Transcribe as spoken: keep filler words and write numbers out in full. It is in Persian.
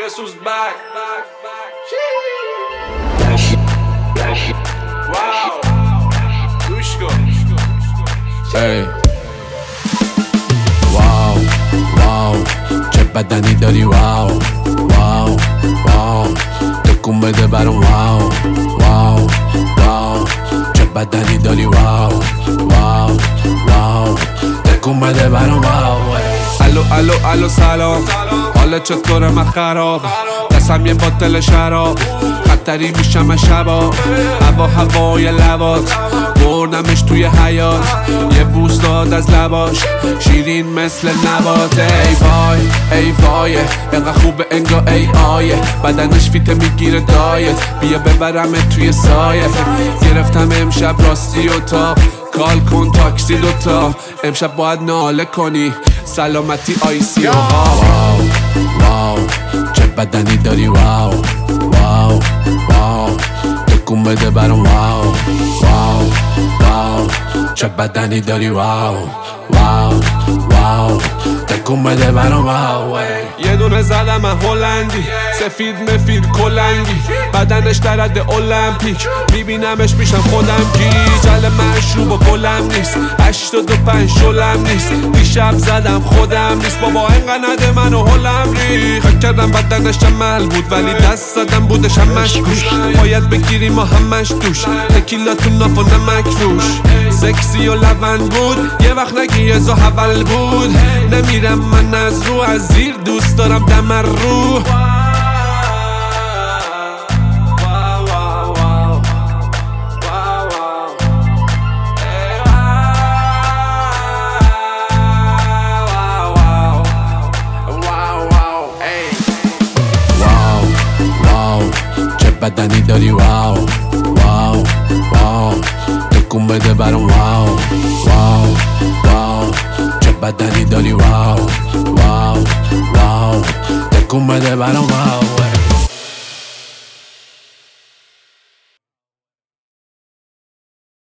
Jesus back. Wow. Dushko. Hey. واو واو چه بدنی داری واو واو واو تکون بده برام واو واو واو چه بدنی داری واو واو واو تکون بده برام واو الو الو الو سلام حالا چطوره من خراب دستم یه باتل شراب خطری میشم شبا هوا هوای لبات بردمش توی حیات یه بوس داد از لباش شیرین مثل نبات ای وای ای وای اینقدر خوبه انگا ای آیه بدنش فیته میگیره دایت بیا ببرمت توی سایه گرفتم امشب راستی و تا کال کن تاکسی دوتا امشب باید ناله کنی سلامتی آیسی و واو واو چه بدنی داری واو واو واو تکون بده برام واو واو واو چه بدنی داری واو واو واو تکون بده برام واو یه دونه زدم من هلندی سفید مفید کلنگی بدنش درد المپیک میبینمش میشم خودم گیج ال مشروب و گلم نیست هشتاد و پنج شلم نیست دیشب زدم خودم نیست بابا اینقدر نده منو هلم ریخ فکر کردم بدنش عمل بود ولی دست زدم بودش همش گوش باید بگیریم ما همش دوش تکیلا تو ناف و نمک روش سکسی و لبن بود یه وقت نگی ازو حول بود نمیرم من از رو از زیر دوست دارم دمر رو بدنی داری واو واو واو تکون بده برام واو واو واو چه بدنی داری واو واو واو تکون بده برام واو